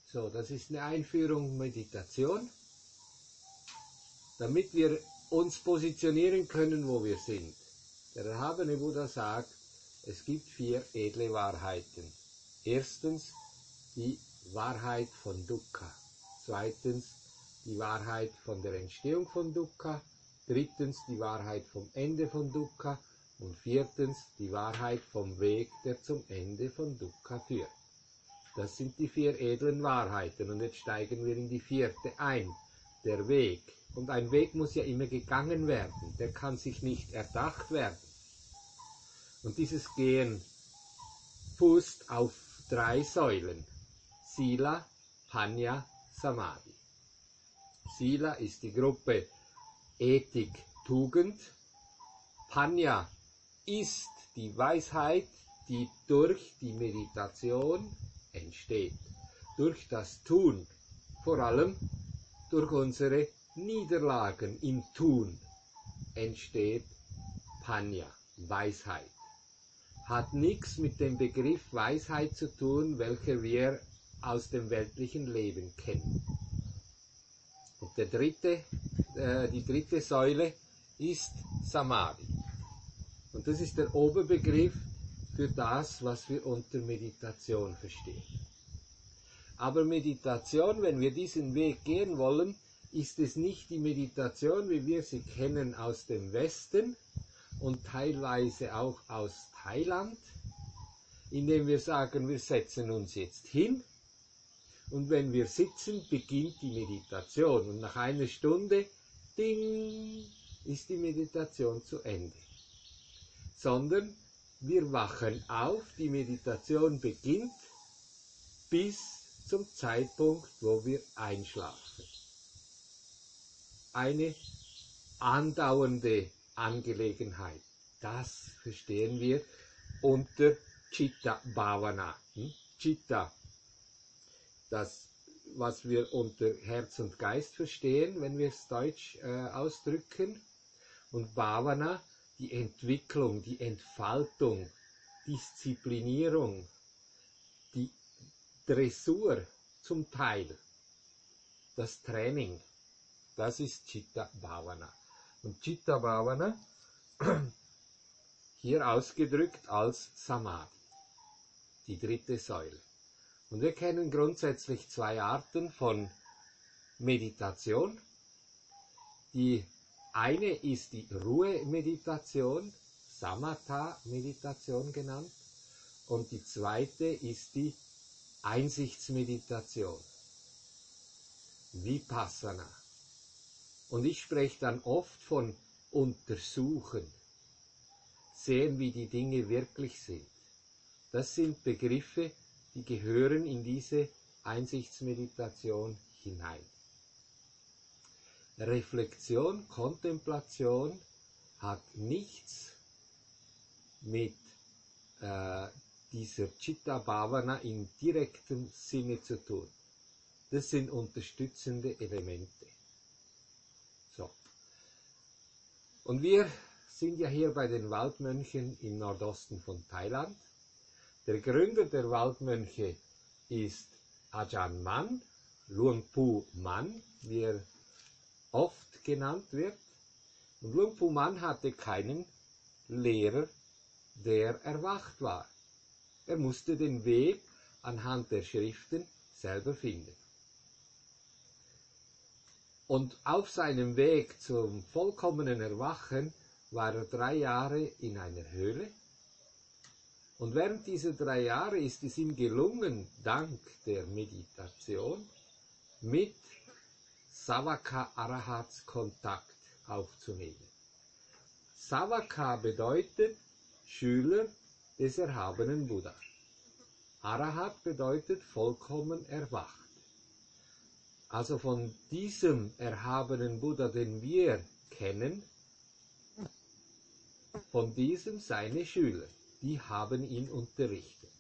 So, das ist eine Einführung Meditation, damit wir uns positionieren können, wo wir sind. Der erhabene Buddha sagt, es gibt 4 edle Wahrheiten. Erstens die Wahrheit von Dukkha. Zweitens die Wahrheit von der Entstehung von Dukkha. Drittens die Wahrheit vom Ende von Dukkha. Und viertens die Wahrheit vom Weg, der zum Ende von Dukkha führt. Das sind die 4 edlen Wahrheiten. Und jetzt steigen wir in die 4. ein. Der Weg. Und ein Weg muss ja immer gegangen werden. Der kann sich nicht erdacht werden. Und dieses Gehen fußt auf 3 Säulen. Sila, Panya, Samadhi. Sila ist die Gruppe Ethik, Tugend. Panya ist die Weisheit, die durch die Meditation entsteht. Durch das Tun, vor allem durch unsere Niederlagen im Tun, entsteht Panya, Weisheit. Hat nichts mit dem Begriff Weisheit zu tun, welcher wir aus dem weltlichen Leben kennen. Und die dritte Säule ist Samadhi. Und das ist der Oberbegriff für das, was wir unter Meditation verstehen. Aber Meditation, wenn wir diesen Weg gehen wollen, ist es nicht die Meditation, wie wir sie kennen aus dem Westen und teilweise auch aus Thailand, indem wir sagen, wir setzen uns jetzt hin und wenn wir sitzen, beginnt die Meditation und nach einer Stunde, ding, ist die Meditation zu Ende. Sondern wir wachen auf, die Meditation beginnt bis zum Zeitpunkt, wo wir einschlafen. Eine andauernde Angelegenheit. Das verstehen wir unter Chitta Bhavana. Chitta, das, was wir unter Herz und Geist verstehen, wenn wir es deutsch ausdrücken. Und Bhavana, die Entwicklung, die Entfaltung, Disziplinierung, die Dressur zum Teil, das Training, das ist Chitta Bhavana. Und Chitta Bhavana, hier ausgedrückt als Samadhi, die 3. Säule. Und wir kennen grundsätzlich 2 Arten von Meditation. Die eine ist die Ruhe-Meditation, Samatha-Meditation genannt, und die zweite ist die Einsichtsmeditation, Vipassana. Und ich spreche dann oft von untersuchen, sehen, wie die Dinge wirklich sind. Das sind Begriffe, die gehören in diese Einsichtsmeditation hinein. Reflexion, Kontemplation hat nichts mit dieser Chitta Bhavana im direkten Sinne zu tun. Das sind unterstützende Elemente. So. Und wir sind ja hier bei den Waldmönchen im Nordosten von Thailand. Der Gründer der Waldmönche ist Ajahn Mun, Luang Pu Mun, wie er oft genannt wird. Und Luang Pu Mun hatte keinen Lehrer, der erwacht war. Er musste den Weg anhand der Schriften selber finden. Und auf seinem Weg zum vollkommenen Erwachen war er 3 Jahre in einer Höhle. Und während dieser 3 Jahre ist es ihm gelungen, dank der Meditation, mit Savaka Arahats Kontakt aufzunehmen. Savaka bedeutet Schüler des erhabenen Buddha. Arahat bedeutet vollkommen erwacht. Also von diesem erhabenen Buddha, den wir kennen, von diesem seine Schüler, die haben ihn unterrichtet.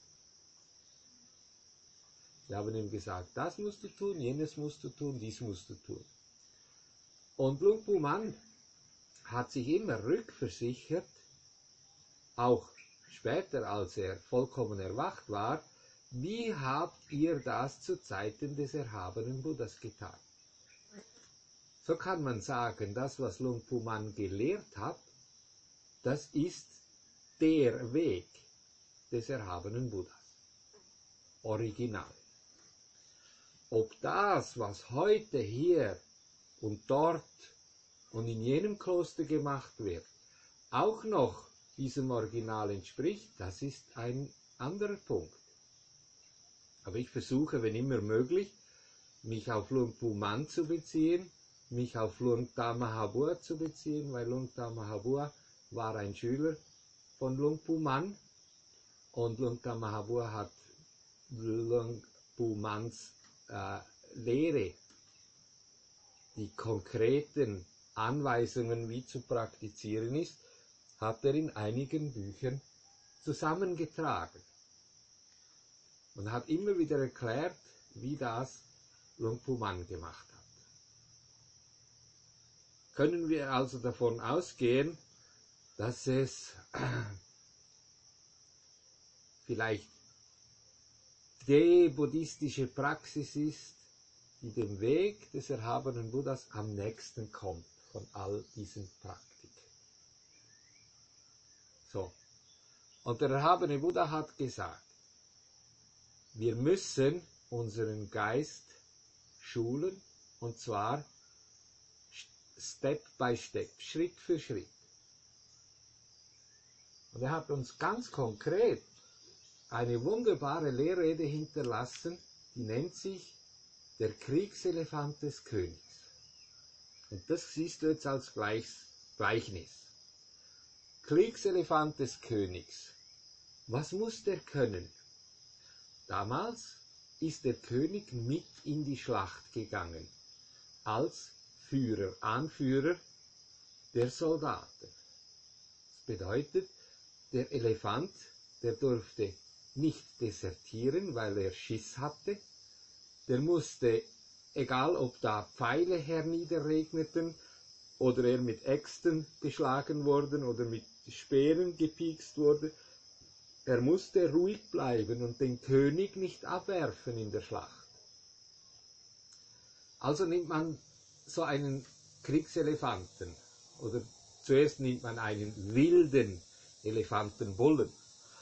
Sie haben ihm gesagt, das musst du tun, jenes musst du tun, dies musst du tun. Und Luang Pu Mun hat sich immer rückversichert, auch später, als er vollkommen erwacht war, wie habt ihr das zu Zeiten des erhabenen Buddhas getan? So kann man sagen, das, was Luang Pu Man gelehrt hat, das ist der Weg des erhabenen Buddhas. Original. Ob das, was heute hier und dort und in jenem Kloster gemacht wird, auch noch diesem Original entspricht, das ist ein anderer Punkt. Aber ich versuche, wenn immer möglich, mich auf Luang Pu Man zu beziehen, mich auf Luang Ta Mahabua zu beziehen, weil Luang Ta Mahabua war ein Schüler von Luang Pu Man und Luang Ta Mahabua hat Luang Pu Mans Lehre, die konkreten Anweisungen, wie zu praktizieren ist, hat er in einigen Büchern zusammengetragen und hat immer wieder erklärt, wie das Luang Pu Man gemacht hat. Können wir also davon ausgehen, dass es vielleicht die buddhistische Praxis ist, die dem Weg des erhabenen Buddhas am nächsten kommt von all diesen Praktiken. So. Und der erhabene Buddha hat gesagt, wir müssen unseren Geist schulen, und zwar Step by Step, Schritt für Schritt. Und er hat uns ganz konkret eine wunderbare Lehrrede hinterlassen, die nennt sich der Kriegselefant des Königs. Und das siehst du jetzt als Gleichnis. Kriegselefant des Königs. Was muss der können? Damals ist der König mit in die Schlacht gegangen, als Führer, Anführer der Soldaten. Das bedeutet, der Elefant, der durfte nicht desertieren, weil er Schiss hatte. Der musste, egal ob da Pfeile herniederregneten oder er mit Äxten geschlagen worden oder mit Speeren gepiekst wurde, er musste ruhig bleiben und den König nicht abwerfen in der Schlacht. Also nimmt man so einen Kriegselefanten, oder zuerst nimmt man einen wilden Elefantenbullen.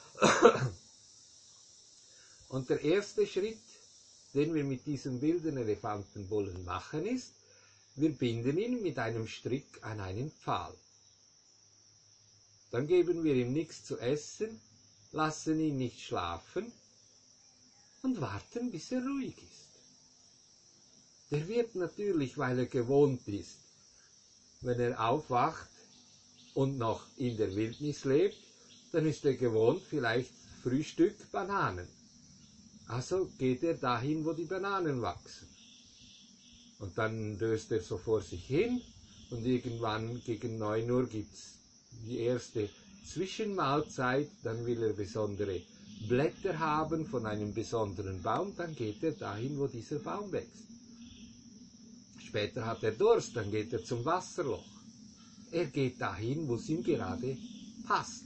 Und der erste Schritt, den wir mit diesem wilden Elefantenbullen machen, ist, wir binden ihn mit einem Strick an einen Pfahl. Dann geben wir ihm nichts zu essen, lassen ihn nicht schlafen und warten, bis er ruhig ist. Der wird natürlich, weil er gewohnt ist, wenn er aufwacht und noch in der Wildnis lebt, dann ist er gewohnt, vielleicht Frühstück Bananen. Also geht er dahin, wo die Bananen wachsen. Und dann döst er so vor sich hin und irgendwann gegen 9 Uhr gibt es die erste Zwischenmahlzeit, dann will er besondere Blätter haben von einem besonderen Baum, dann geht er dahin, wo dieser Baum wächst. Später hat er Durst, dann geht er zum Wasserloch. Er geht dahin, wo es ihm gerade passt.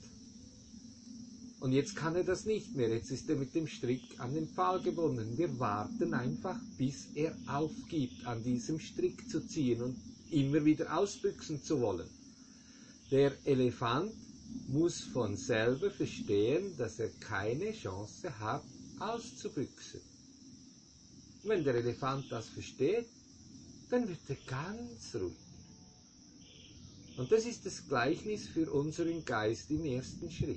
Und jetzt kann er das nicht mehr, jetzt ist er mit dem Strick an den Pfahl gebunden. Wir warten einfach, bis er aufgibt, an diesem Strick zu ziehen und immer wieder ausbüchsen zu wollen. Der Elefant muss von selber verstehen, dass er keine Chance hat, auszubüchsen. Wenn der Elefant das versteht, dann wird er ganz ruhig. Und das ist das Gleichnis für unseren Geist im ersten Schritt.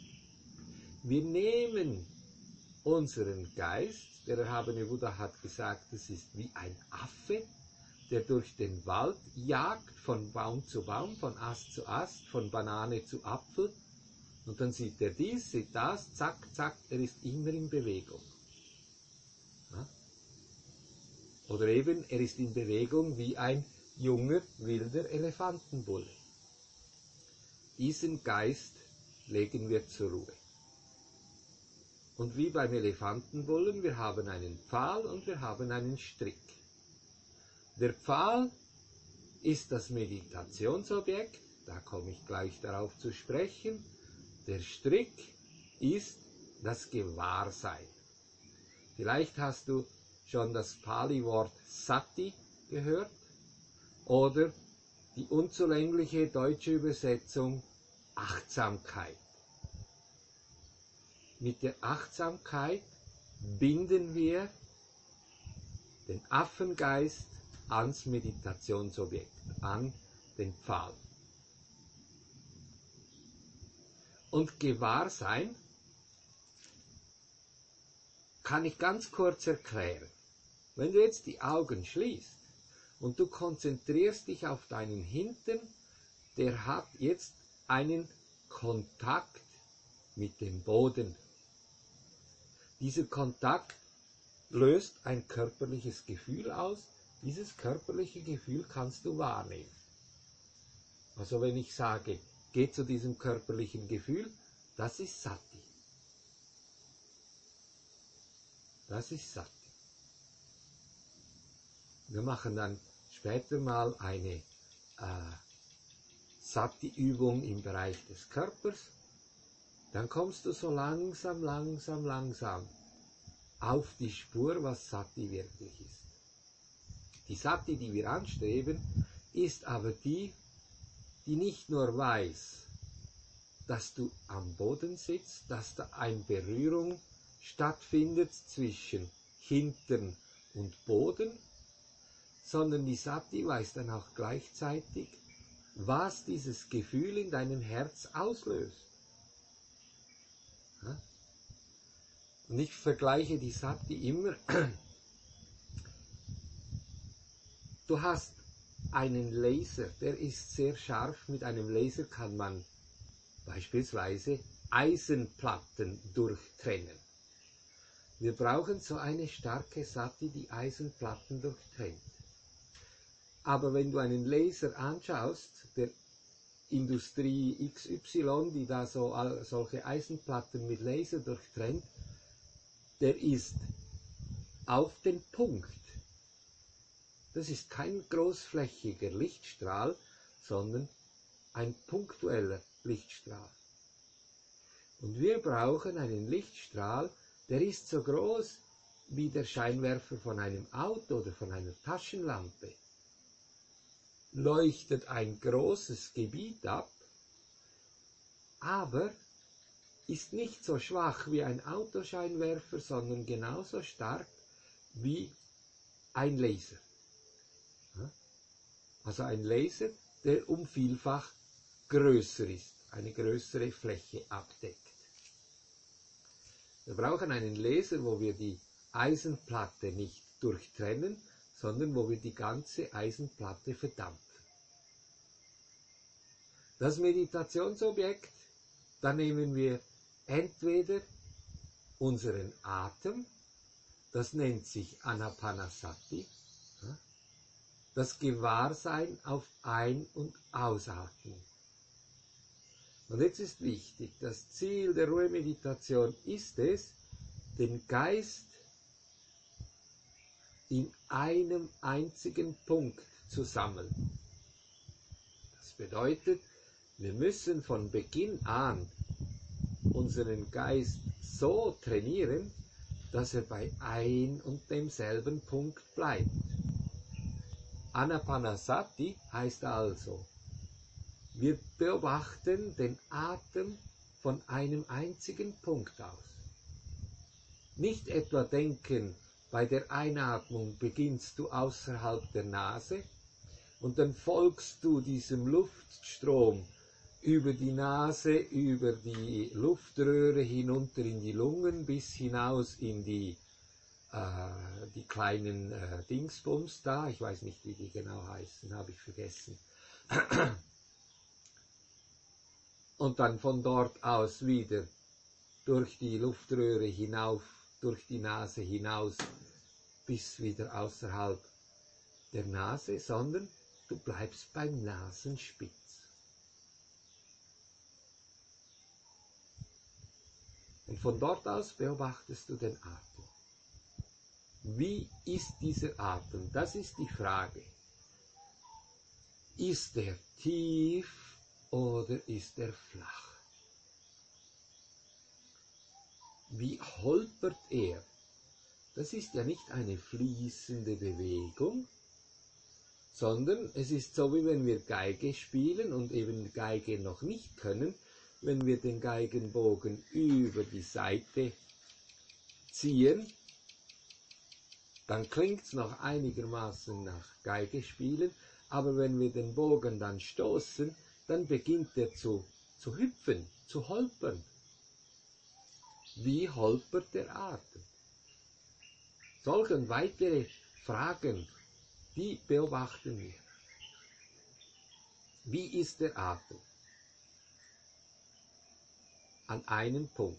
Wir nehmen unseren Geist, der erhabene Buddha hat gesagt, es ist wie ein Affe, der durch den Wald jagt, von Baum zu Baum, von Ast zu Ast, von Banane zu Apfel. Und dann sieht er dies, sieht das, zack, zack, er ist immer in Bewegung. Ja? Oder eben, er ist in Bewegung wie ein junger, wilder Elefantenbulle. Diesen Geist legen wir zur Ruhe. Und wie beim Elefantenbullen, wir haben einen Pfahl und wir haben einen Strick. Der Pfahl ist das Meditationsobjekt, da komme ich gleich darauf zu sprechen. Der Strick ist das Gewahrsein. Vielleicht hast du schon das Pali-Wort Sati gehört oder die unzulängliche deutsche Übersetzung Achtsamkeit. Mit der Achtsamkeit binden wir den Affengeist ans Meditationsobjekt, an den Pfahl. Und Gewahrsein kann ich ganz kurz erklären. Wenn du jetzt die Augen schließt und du konzentrierst dich auf deinen Hintern, der hat jetzt einen Kontakt mit dem Boden. Dieser Kontakt löst ein körperliches Gefühl aus. Dieses körperliche Gefühl kannst du wahrnehmen. Also wenn ich sage, geh zu diesem körperlichen Gefühl, das ist Sati. Das ist Sati. Wir machen dann später mal eine Sati-Übung im Bereich des Körpers. Dann kommst du so langsam auf die Spur, was Sati wirklich ist. Die Sati, die wir anstreben, ist aber die nicht nur weiß, dass du am Boden sitzt, dass da eine Berührung stattfindet zwischen Hintern und Boden, sondern die Sati weiß dann auch gleichzeitig, was dieses Gefühl in deinem Herz auslöst. Und ich vergleiche die Sati immer. Du hast einen Laser, der ist sehr scharf. Mit einem Laser kann man beispielsweise Eisenplatten durchtrennen. Wir brauchen so eine starke Sati, die Eisenplatten durchtrennt. Aber wenn du einen Laser anschaust, der Industrie XY, die da solche Eisenplatten mit Laser durchtrennt, der ist auf den Punkt. Das ist kein großflächiger Lichtstrahl, sondern ein punktueller Lichtstrahl. Und wir brauchen einen Lichtstrahl, der ist so groß wie der Scheinwerfer von einem Auto oder von einer Taschenlampe. Leuchtet ein großes Gebiet ab, aber ist nicht so schwach wie ein Autoscheinwerfer, sondern genauso stark wie ein Laser. Also ein Laser, der um vielfach größer ist, eine größere Fläche abdeckt. Wir brauchen einen Laser, wo wir die Eisenplatte nicht durchtrennen, sondern wo wir die ganze Eisenplatte verdampfen. Das Meditationsobjekt, da nehmen wir entweder unseren Atem, das nennt sich Anapanasati, das Gewahrsein auf Ein- und Ausatmen. Und jetzt ist wichtig, das Ziel der Ruhemeditation ist es, den Geist in einem einzigen Punkt zu sammeln. Das bedeutet, wir müssen von Beginn an unseren Geist so trainieren, dass er bei ein und demselben Punkt bleibt. Anapanasati heißt also, wir beobachten den Atem von einem einzigen Punkt aus. Nicht etwa denken, bei der Einatmung beginnst du außerhalb der Nase und dann folgst du diesem Luftstrom über die Nase, über die Luftröhre hinunter in die Lungen bis hinaus in die kleinen Dingsbums da, ich weiß nicht, wie die genau heißen, habe ich vergessen. Und dann von dort aus wieder durch die Luftröhre hinauf, durch die Nase hinaus, bis wieder außerhalb der Nase, sondern du bleibst beim Nasenspitz. Und von dort aus beobachtest du den Atem. Wie ist dieser Atem? Das ist die Frage. Ist er tief oder ist er flach? Wie holpert er? das ist ja nicht eine fließende Bewegung, sondern es ist so, wie wenn wir Geige spielen und eben Geige noch nicht können, wenn wir den Geigenbogen über die Saite ziehen, dann klingt es noch einigermaßen nach Geige spielen, aber wenn wir den Bogen dann stoßen, dann beginnt er zu hüpfen, zu holpern. Wie holpert der Atem? Solche und weitere Fragen, die beobachten wir. Wie ist der Atem? An einem Punkt.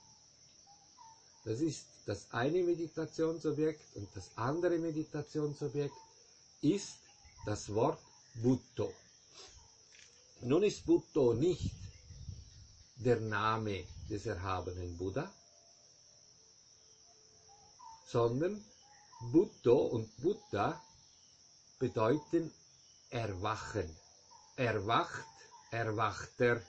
Das ist das eine Meditationsobjekt, und das andere Meditationsobjekt ist das Wort Bhutto. Nun ist Bhutto nicht der Name des erhabenen Buddha, sondern Bhutto und Buddha bedeuten erwachen. Erwacht, Erwachter.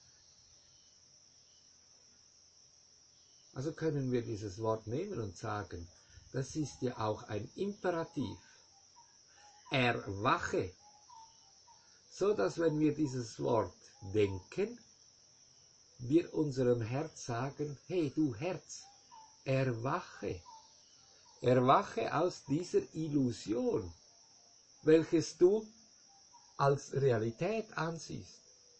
Also können wir dieses Wort nehmen und sagen, das ist ja auch ein Imperativ. Erwache. So dass wenn wir dieses Wort denken, wir unserem Herz sagen, hey du Herz, erwache. Erwache aus dieser Illusion, welches du als Realität ansiehst.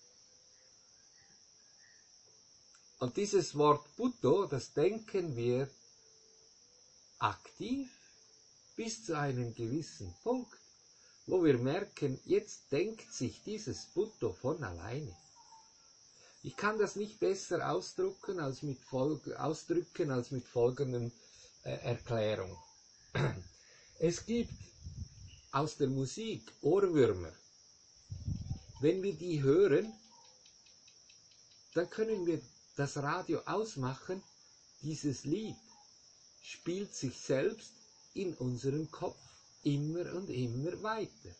Und dieses Wort Bhutto, das denken wir aktiv bis zu einem gewissen Punkt, wo wir merken, jetzt denkt sich dieses Bhutto von alleine. Ich kann das nicht besser ausdrücken als mit folgenden Erklärung. Es gibt aus der Musik Ohrwürmer. Wenn wir die hören, dann können wir das Radio ausmachen. Dieses Lied spielt sich selbst in unserem Kopf immer und immer weiter.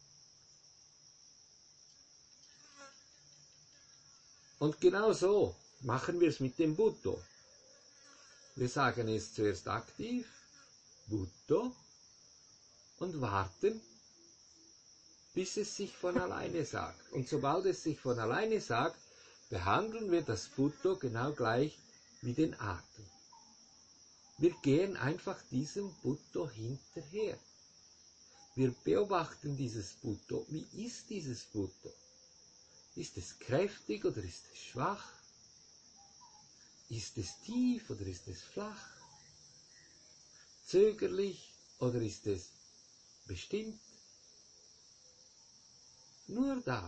Und genau so machen wir es mit dem Bhutto. Wir sagen es zuerst aktiv, Bhutto, und warten, bis es sich von alleine sagt. Und sobald es sich von alleine sagt, behandeln wir das Bhutto genau gleich wie den Atem. Wir gehen einfach diesem Bhutto hinterher. Wir beobachten dieses Bhutto. Wie ist dieses Bhutto? Ist es kräftig oder ist es schwach? Ist es tief oder ist es flach? Zögerlich oder ist es bestimmt? Nur das.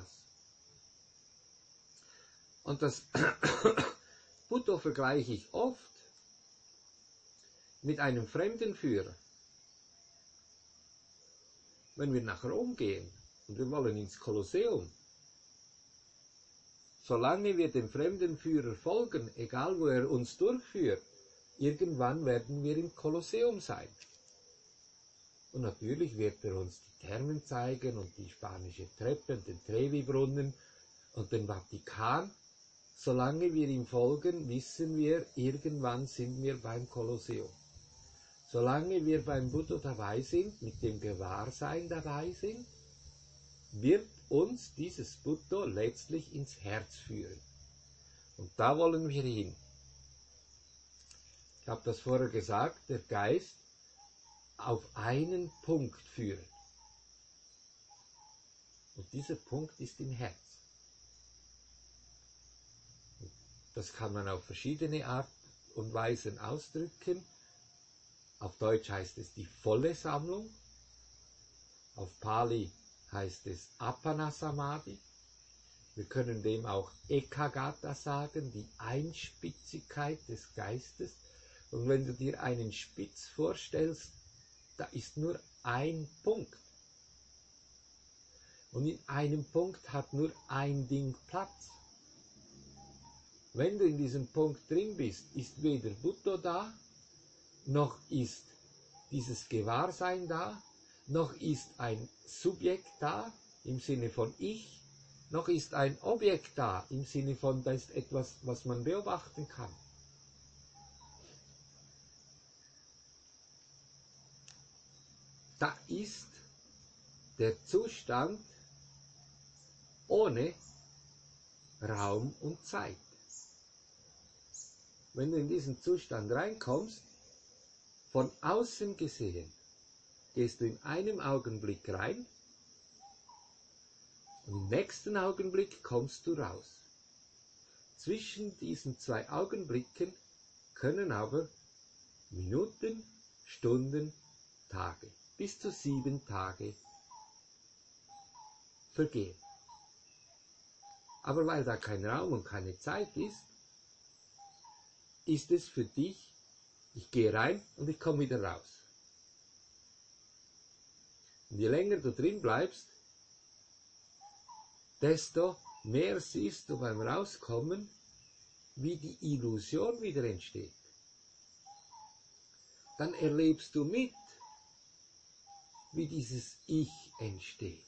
Und das Bhutto vergleiche ich oft mit einem Fremdenführer. Wenn wir nach Rom gehen und wir wollen ins Kolosseum, solange wir dem Fremdenführer folgen, egal wo er uns durchführt, irgendwann werden wir im Kolosseum sein. Und natürlich wird er uns die Thermen zeigen und die spanische Treppe und den Trevi-Brunnen und den Vatikan. Solange wir ihm folgen, wissen wir, irgendwann sind wir beim Kolosseum. Solange wir beim Buddha dabei sind, mit dem Gewahrsein dabei sind, wird uns dieses Bhutto letztlich ins Herz führen. Und da wollen wir hin. Ich habe das vorher gesagt, der Geist auf einen Punkt führen. Und dieser Punkt ist im Herz. Das kann man auf verschiedene Art und Weisen ausdrücken. Auf Deutsch heißt es die volle Sammlung. Auf Pali heißt es Apana-Samadhi. Wir können dem auch Ekaggata sagen, die Einspitzigkeit des Geistes. Und wenn du dir einen Spitz vorstellst, da ist nur ein Punkt. Und in einem Punkt hat nur ein Ding Platz. Wenn du in diesem Punkt drin bist, ist weder Bhutto da, noch ist dieses Gewahrsein da, noch ist ein Subjekt da, im Sinne von Ich, noch ist ein Objekt da, im Sinne von, da ist etwas, was man beobachten kann. da ist der Zustand ohne Raum und Zeit. Wenn du in diesen Zustand reinkommst, von außen gesehen, gehst du in einem Augenblick rein und im nächsten Augenblick kommst du raus. Zwischen diesen zwei Augenblicken können aber Minuten, Stunden, Tage, bis zu 7 Tage vergehen. Aber weil da kein Raum und keine Zeit ist, ist es für dich, ich gehe rein und ich komme wieder raus. Und je länger du drin bleibst, desto mehr siehst du beim Rauskommen, wie die Illusion wieder entsteht. Dann erlebst du mit, wie dieses Ich entsteht.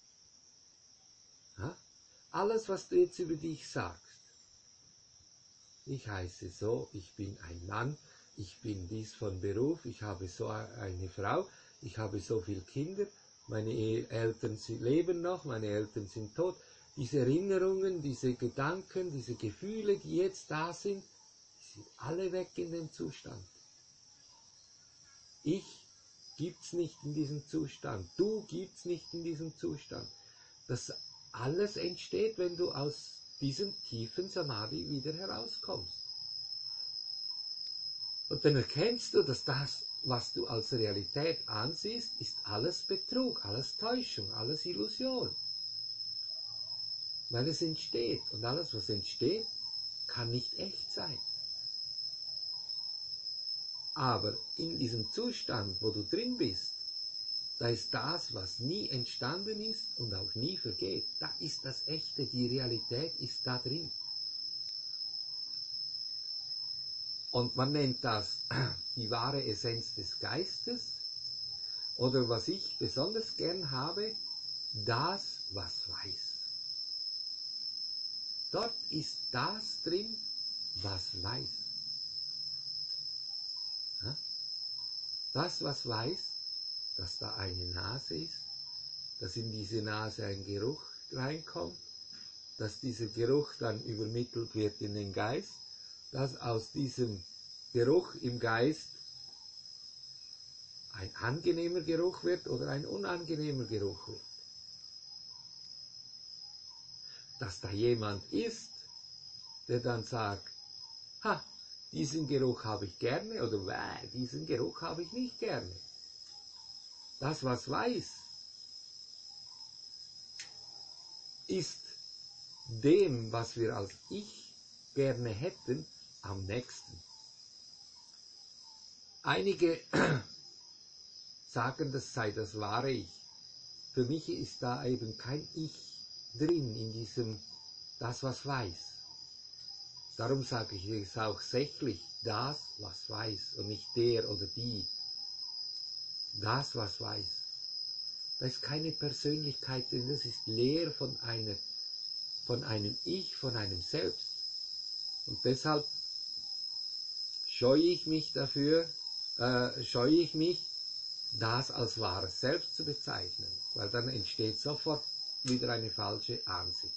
Ja? Alles, was du jetzt über dich sagst, ich heiße so, ich bin ein Mann, ich bin dies von Beruf, ich habe so eine Frau, ich habe so viele Kinder, meine Eltern leben noch, meine Eltern sind tot. Diese Erinnerungen, diese Gedanken, diese Gefühle, die jetzt da sind, die sind alle weg in dem Zustand. Ich gibt's nicht in diesem Zustand, du gibt's nicht in diesem Zustand. Das alles entsteht, wenn du aus diesem tiefen Samadhi wieder herauskommst. Und dann erkennst du, dass das, was du als Realität ansiehst, ist alles Betrug, alles Täuschung, alles Illusion. Weil es entsteht. Und alles, was entsteht, kann nicht echt sein. Aber in diesem Zustand, wo du drin bist, da ist das, was nie entstanden ist und auch nie vergeht. Da ist das Echte, die Realität ist da drin. Und man nennt das die wahre Essenz des Geistes, oder was ich besonders gern habe, das, was weiß. Dort ist das drin, was weiß. Das, was weiß, dass da eine Nase ist, dass in diese Nase ein Geruch reinkommt, dass dieser Geruch dann übermittelt wird in den Geist, dass aus diesem Geruch im Geist ein angenehmer Geruch wird oder ein unangenehmer Geruch wird. Dass da jemand ist, der dann sagt, ha, diesen Geruch habe ich gerne oder diesen Geruch habe ich nicht gerne. Das, was weiß, ist dem, was wir als Ich gerne hätten, am nächsten. Einige sagen, das sei das wahre Ich. Für mich ist da eben kein Ich drin in diesem, das, was weiß. Darum sage ich es auch sächlich, das, was weiß, und nicht der oder die. Das, was weiß. Da ist keine Persönlichkeit drin, das ist leer von einem Ich, von einem Selbst. Und deshalb scheue ich mich, das als wahres Selbst zu bezeichnen, weil dann entsteht sofort wieder eine falsche Ansicht.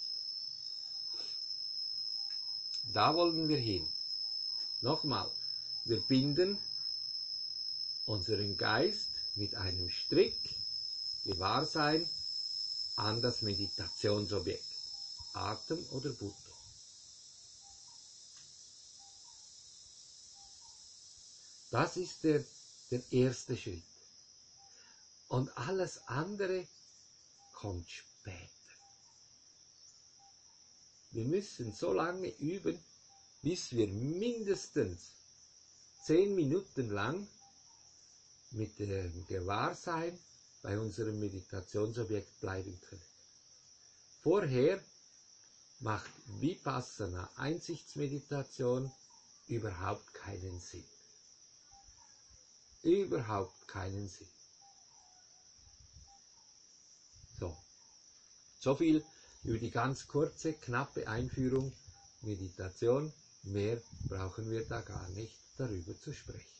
Da wollen wir hin. Nochmal, wir binden unseren Geist mit einem Strick, Gewahrsein, an das Meditationsobjekt, Atem oder Buddha. Das ist der erste Schritt. Und alles andere kommt später. Wir müssen so lange üben, bis wir mindestens 10 Minuten lang mit dem Gewahrsein bei unserem Meditationsobjekt bleiben können. Vorher macht Vipassana, Einsichtsmeditation, überhaupt keinen Sinn. Überhaupt keinen Sinn. So viel über die ganz kurze, knappe Einführung Meditation. Mehr brauchen wir da gar nicht darüber zu sprechen.